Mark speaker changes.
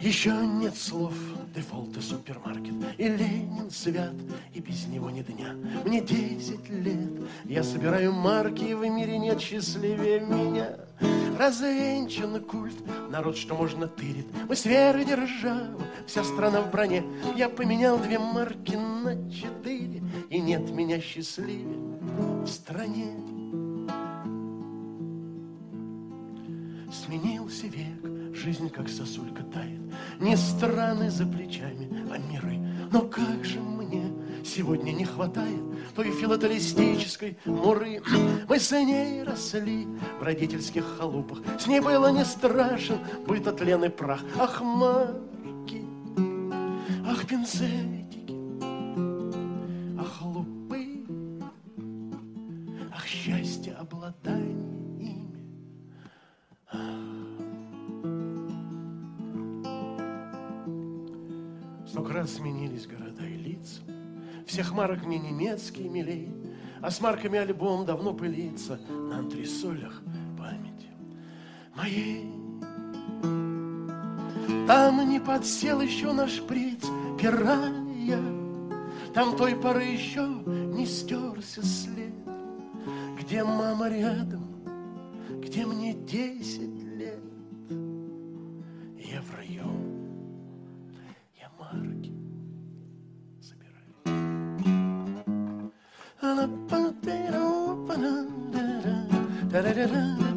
Speaker 1: Еще нет слов, дефолт и супермаркет, и Ленин свят, и без него ни дня. Мне 10 лет, я собираю марки, и в мире нет счастливее меня. Развенчан культ, народ, что можно тырит. Мы сверхдержава, вся страна в броне. Я поменял 2 марки на 4, и нет меня счастливее в стране. Сменился век, жизнь как сосулька тает. Не страны за плечами, а миры. Но как же мне сегодня не хватает той филателистической муры. Мы с ней росли в родительских халупах. С ней было не страшен быт, тлен и прах. Ах, марки, ах, пинцетики, ах, лупы, ах, счастье обладания ими. Столько раз сменились города и лица. Всех марок мне немецкие милей, а с марками альбом давно пылится на антресолях памяти моей. Там не подсел еще наш шприц пирая, там той поры еще не стерся след. Где мама рядом, где мне 10 лет, я в раю, я марки собираю.